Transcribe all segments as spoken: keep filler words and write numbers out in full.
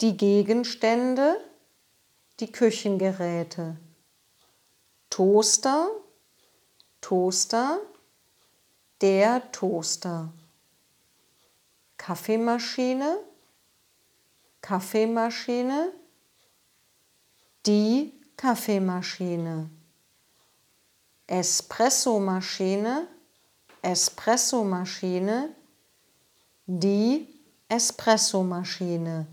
die Gegenstände, die Küchengeräte. Toaster, Toaster, der Toaster. Kaffeemaschine, Kaffeemaschine, die Kaffeemaschine. Espressomaschine, Espressomaschine, die Espressomaschine.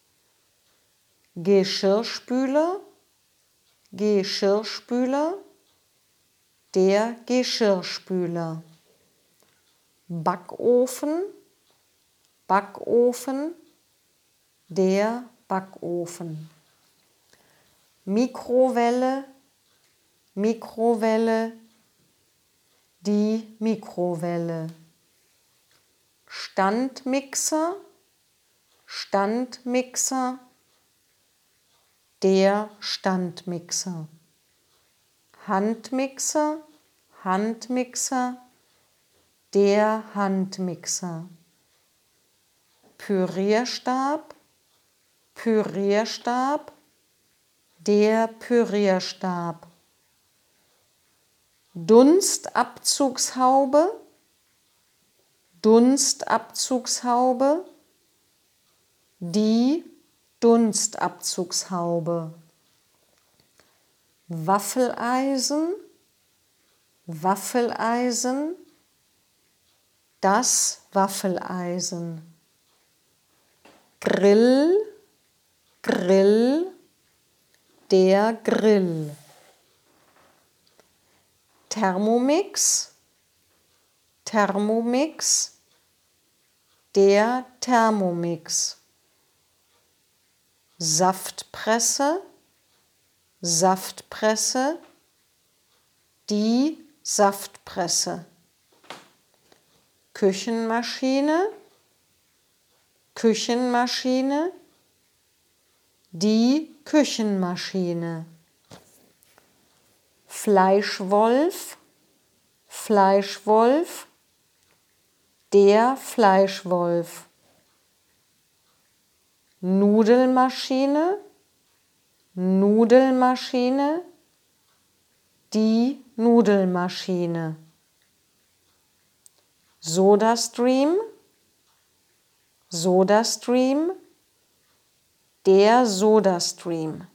Geschirrspüler, Geschirrspüler, der Geschirrspüler. Backofen, Backofen, der Backofen. Mikrowelle, Mikrowelle, die Mikrowelle. Standmixer, Standmixer, der Standmixer. Handmixer, Handmixer, der Handmixer. Pürierstab, Pürierstab, der Pürierstab. Dunstabzugshaube, Dunstabzugshaube, die Dunstabzugshaube. Waffeleisen, Waffeleisen, das Waffeleisen. Grill, Grill, der Grill. Thermomix, Thermomix, der Thermomix. Saftpresse, Saftpresse, die Saftpresse. Küchenmaschine, Küchenmaschine, die Küchenmaschine. Fleischwolf, Fleischwolf, der Fleischwolf. Nudelmaschine, Nudelmaschine, die Nudelmaschine. Sodastream, Sodastream, der Sodastream.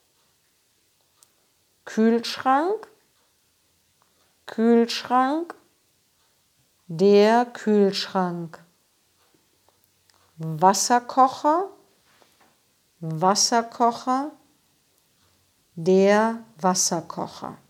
Kühlschrank, Kühlschrank, der Kühlschrank. Wasserkocher, Wasserkocher, der Wasserkocher.